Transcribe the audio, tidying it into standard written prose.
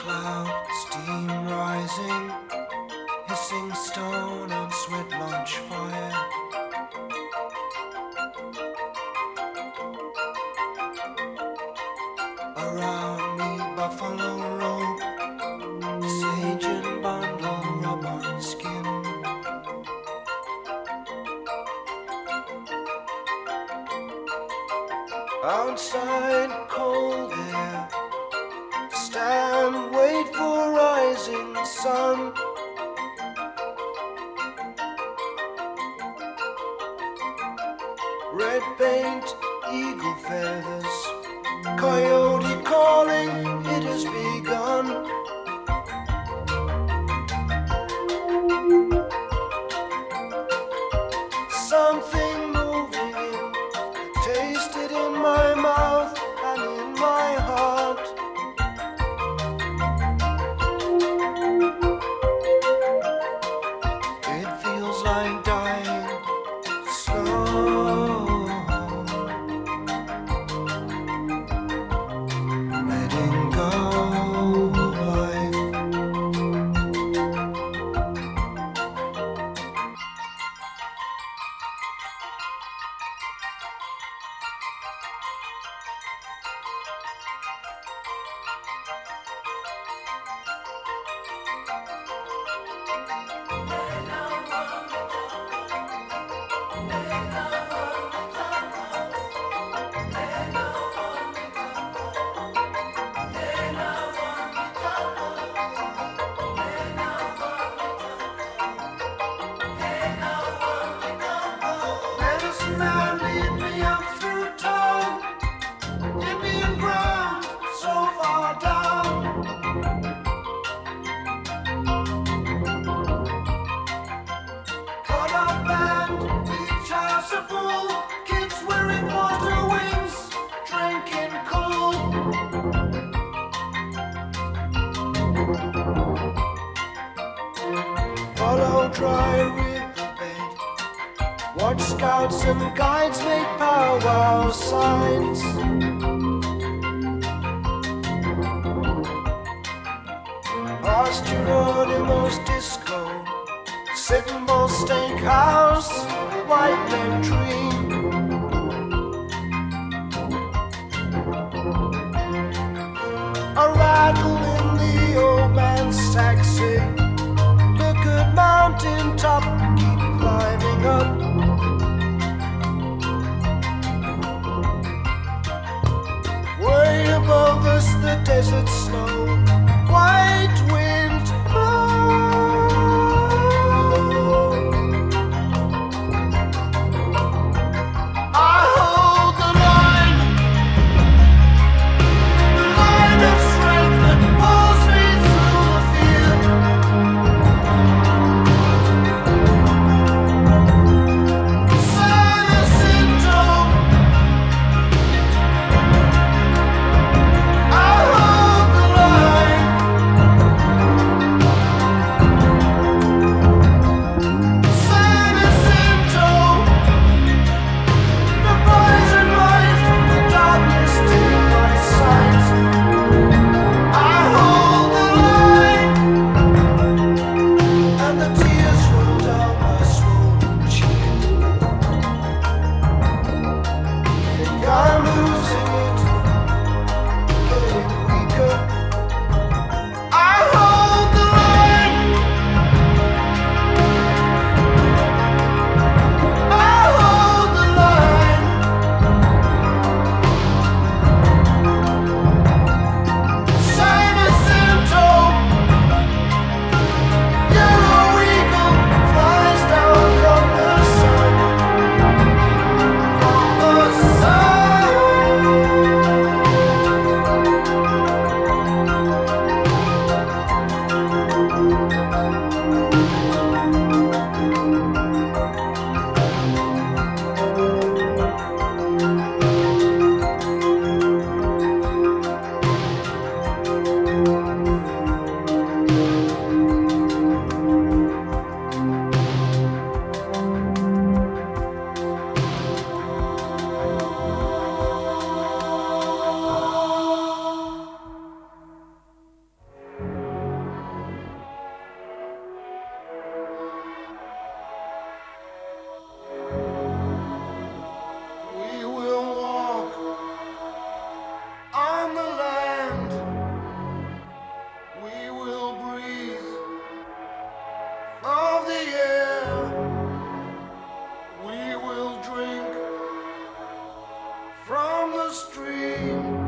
cloud, steam rising, hissing stone on sweat launch fire. Around me buffalo robe, sage and bundle rub on skin. Outside cold air, stand, wait for rising sun. Red paint, eagle feathers, coyote calling, it has begun. Something moving, taste it in my mouth and in my heart. It feels like dying slow, letting go of life. Medicine man, lead me up through town. Indian ground, so far down. Caught up band, each house a full. Kids wearing water wings, drinking cool. Follow dry riverbed. Watch scouts and guides make powwow signs. Past Geronimo's disco, Sycamore Steakhouse, White Men Dream. A rattle in the old man's taxi. Look at mountain top, keep climbing up. Way above us the desert snow, white wind blow. I hold the line of strength that pulls me through the field. Silence syndrome. I hold the line. stream.